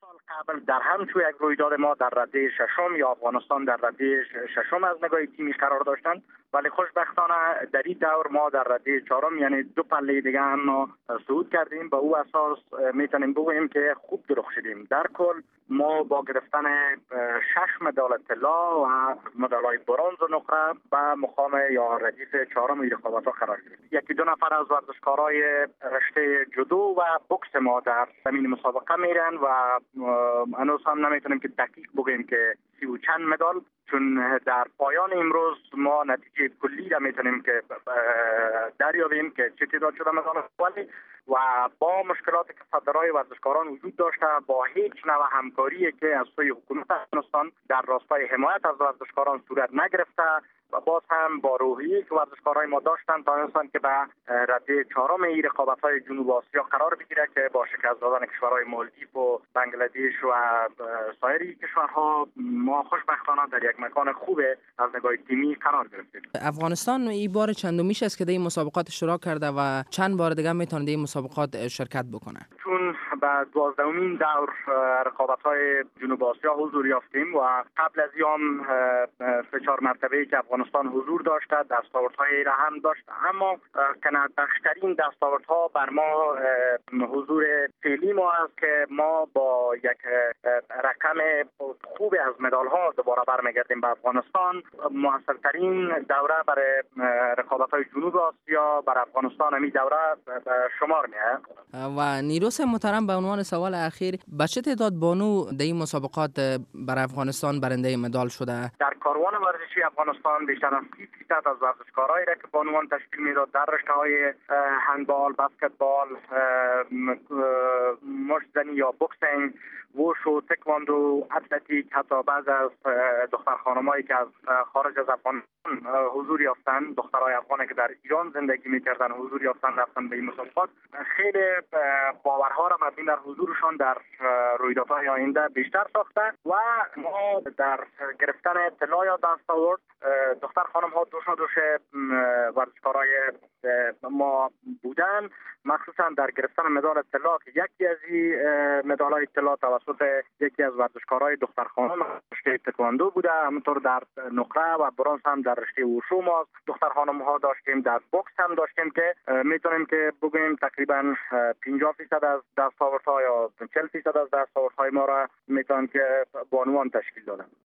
قبل در همچون یک رویداد ما در رده ششم یا افغانستان در رده ششم از نگاه تیمی قرار داشتند، ولی خوشبختانه در این دور ما در رده چهارم یعنی دو پله دیگه هم ما صعود کردیم. به او اساس میتونیم بگوییم که خوب درخشیدیم. در کل ما با گرفتن 6 مدال طلا و مدال‌های برنز و نقره به مقام یا ردیف چهارم این رقابت‌ها قرار گرفتیم. یکی دو نفر از ورزشکارای رشته جودو و بوکس ما در زمین مسابقه میرن و هنوز هم نمیتونیم که دقیق بگیم که 30 و چند مدال، چون در پایان امروز ما نتیجه کلی را میتونیم که دریابیم که چه تعداد شده مدال، ولی و با مشکلاتی که فدرای ورزشکاران وجود داشته، با هیچ نوع همکاری که از سوی حکومت افغانستان در راستای حمایت از ورزشکاران صورت نگرفته و باز هم با روحیه‌ای که ورزشکارای ما داشتن تونستن که به رده چهارم این رقابت‌های جنوب آسیا قرار بگیره که با شکست دادن کشورهای مالدیو و بنگلادش و سایر کشورها ما خوشبختانه در یک مکان خوب از نگاه تیمی قرار گرفتیم. افغانستان این بار چندمیش است که در این مسابقات اشتراک کرده و چند بار دیگه میتونه در این مسابقات شرکت بکنه؟ چون به 12مین دور رقابت‌های جنوب آسیا حضور یافتیم و قبل از این 3-4 مرتبه که افغانستان حضور داشته دستاوردهای را هم داشت، اما بخشترین دستاوردها بر ما حضور فعلی ما است که ما با یک رقم خوب از مدال‌ها دوباره برمیگردیم به افغانستان. موثرترین دوره برای رقابت‌های جنوب آسیا بر افغانستان همین دوره به شمار میاد. و نیروس محترم، به عنوان سوال اخیر، به چه تعداد بانو در این مسابقات بر افغانستان برنده مدال شده؟ در کاروان ورزشی افغانستان بیشتر از 30% از ورزشکارایی را که بانوان تشکیل میداد در رشته‌های هندبال، بسکتبال، مشت‌زنی یا بوکسینگ، ووشو، تکواندو، اتلتیک، حتی بعض از دختر خانمایی که از خارج از افغانستان حضور یافتن، دخترای افغانی که در ایران زندگی می‌کردن حضور یافتن رفتن به این مسابقات. خیلی باورها را مبنی بر حضورشان در رویدادهای آینده بیشتر ساخته و ما در گرفتن طلا یا دستاورد دختر خانم ها دوش ورزشکارای ما بودن، مخصوصا در گرفتن مدال طلا که یکی از این مدال‌های طلا توسط یکی از ورزشکارای دختر خانم رشته تکواندو بوده. همونطور در نقره و برنز هم در رشته ووشو ما دختر خانم ها داشتیم، در بوکس هم داشتیم که میتونیم که بگوییم تقریبا 50% از دستاوردها یا 40% از دستاوردهای ما را میتونیم که بانوان تشکیل دادن.